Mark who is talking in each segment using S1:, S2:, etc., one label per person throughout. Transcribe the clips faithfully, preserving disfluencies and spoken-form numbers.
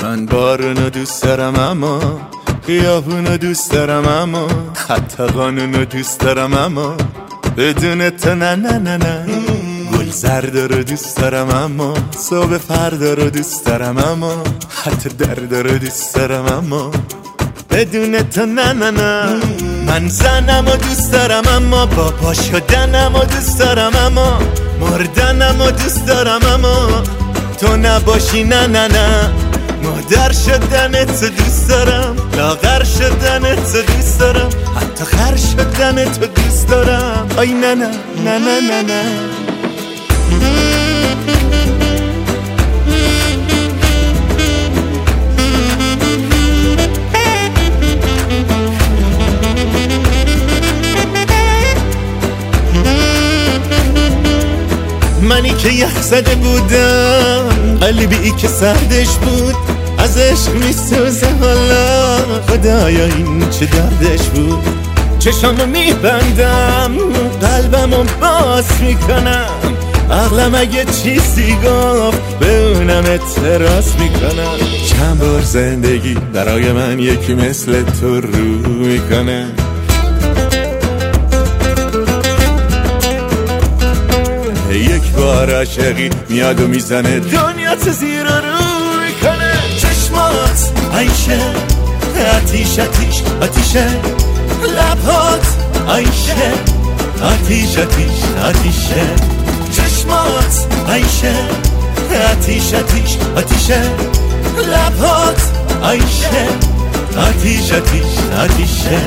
S1: من بارونو دوست دارم اما خیابونو دوست دارم اما حتی قانونو دوست دارم اما بدون تو نه نه نه نه. گل زرد رو دوست دارم اما صبح فردا رو دوست دارم اما حتی درد رو دوست دارم اما بدون تو نه نه نه. من زنم و دوست دارم اما بابا شدنم و دوست دارم اما مردنم و دوست دارم اما تو نباشی نه نه نه. مادر شدن تو دوست دارم، لاغر شدن تو دوست دارم، حتی خر شدن تو دوست دارم. آی نه نه نه نه نه نه. منی که یخ زده بودم، قلبی که سردش بود، از عشق میسوزه حالا. خدایا این چه دردش بود. چشامو میبندم، قلبمو باز میکنم، عقلم اگه چیزی گفت به اونم اعتراض میکنم. چند بار زندگی برای من یکی مثل تو رو میکنه. یک بار عاشقی میاد و میزنه دنیا تو زیر رو میکنه. چشمات عیشه آتیش آتیش آتیشه، لبات عیشه آتیش آتیش آتیشه. چشمات عیشه آتیش آتیش آتیشه، لبات عیشه آتیش آتیش آتیشه.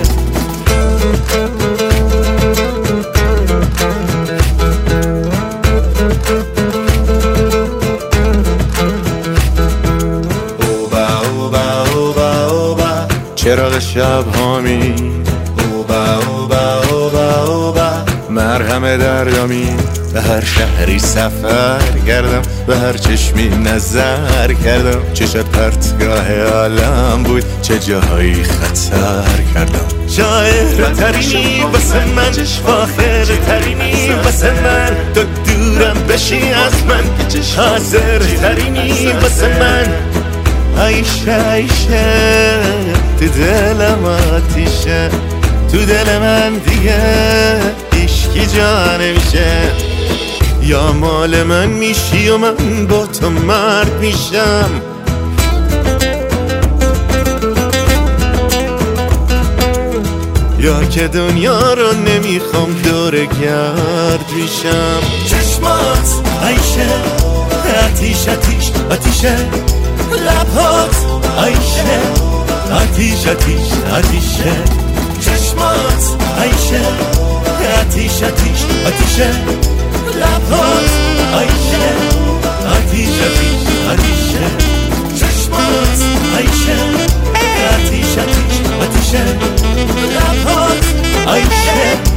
S1: چراغ شب هامی اوبا اوبا اوبا اوبا، مرهم دردامی. به هر شهری سفر کردم، به هر چشمی نظر کردم. چشت پرتگاه عالم بود، چه جاهایی خطر کردم. شاعر ترینی واسه من، فاخر ترینی واسه من. تو دورم بشی از من، حاضر ترینی واسه من. عیشه عیشه تو دلم آتیشه، تو دل من دیگه عشقی جا نمیشه. یا مال من میشی و من با تو مرد میشم، یا که دنیا رو نمیخوام دور گرد میشم. چشمات عیشه آتیش آتیش آتیشه، لبات عیشه آتیش آتیش آتیشه. چشمات عیشه آتیش آتیش آتیشه، لبات عیشه آتیش آتیش آتیشه. چشمات عیشه آتیش آتیش آتیشه، لبات عیشه